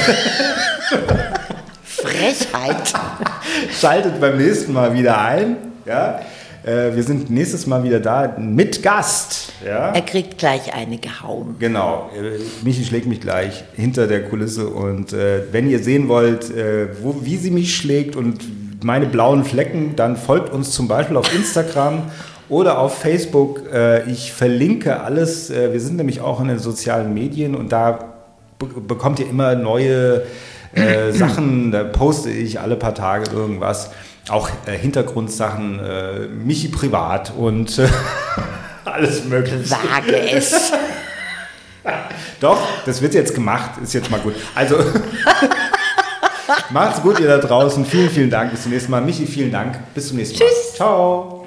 Frechheit.
schaltet beim nächsten Mal wieder ein. Ja? Äh, wir sind nächstes Mal wieder da mit Gast. Ja?
Er kriegt gleich eine gehauen.
Genau, äh, Michi schlägt mich gleich hinter der Kulisse und äh, wenn ihr sehen wollt, äh, wo, wie sie mich schlägt und meine blauen Flecken, dann folgt uns zum Beispiel auf Instagram oder auf Facebook. Äh, ich verlinke alles, äh, wir sind nämlich auch in den sozialen Medien und da be- bekommt ihr immer neue äh, Sachen, da poste ich alle paar Tage irgendwas, auch äh, Hintergrundsachen, äh, Michi privat und äh, alles mögliche.
Wage es.
Doch, das wird jetzt gemacht, ist jetzt mal gut. Also, macht's gut, ihr da draußen. Vielen, vielen Dank. Bis zum nächsten Mal. Michi, vielen Dank. Bis zum nächsten Mal.
Tschüss.
Ciao.